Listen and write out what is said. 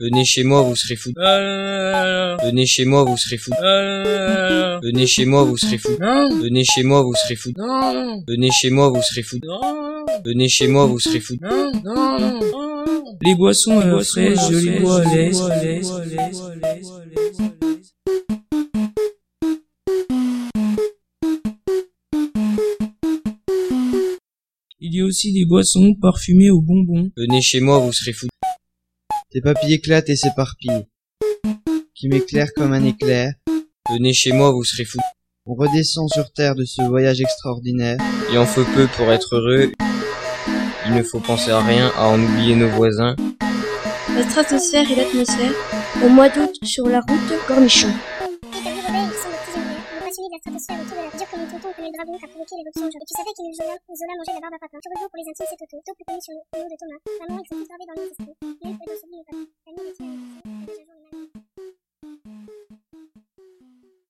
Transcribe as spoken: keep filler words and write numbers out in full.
Venez chez moi, vous serez fous. Euh... Venez chez moi, vous serez fous. Euh... Venez chez moi, vous serez fous. Non. Venez chez moi, vous serez fous. Non. Venez chez moi, vous serez fous. Non. Venez chez moi, vous serez fous. Non. Non. Non. Les boissons à la fraîche, je les bois à l'aise. Il y a aussi des boissons parfumées aux bonbons. Venez chez moi, vous serez fous. Tes papilles éclatent et s'éparpillent, qui m'éclairent comme un éclair. Venez chez moi, vous serez fous. On redescend sur terre de ce voyage extraordinaire. Il en faut peu pour être heureux. Il ne faut penser à rien, à en oublier nos voisins. La stratosphère et l'atmosphère. Au mois d'août, sur la route, cornichon. Interview rebelle du son de Petit Geneviève, le passionné de la stratosphère autour de la dire que mon tonton connaît le dragon qui a provoqué l'éruption de Job. Et tu savais qu'Émile Zola, Zola mangeait de la barbe à papin. Turbo pour les intimes, c'est Toto. Toto plus connu sur le nom de Thomas. Maman, il faut tout graver dans nos esprits. Mais il faut dans celui de papa.